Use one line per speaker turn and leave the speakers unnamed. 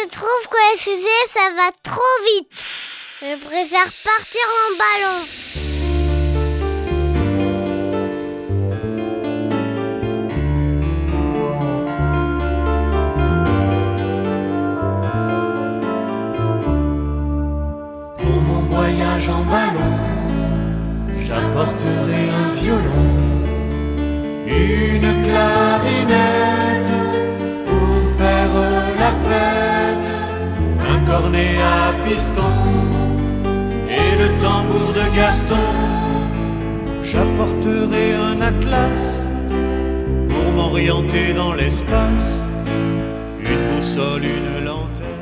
je trouve que les fusées, ça va trop vite. Je préfère partir en ballon.
Pour mon voyage en ballon, j'apporterai un violon, une clarinette pour faire la fête, un cornet à piston et le tambour de Gaston. J'apporterai un atlas pour m'orienter dans l'espace, une boussole, une lanterne.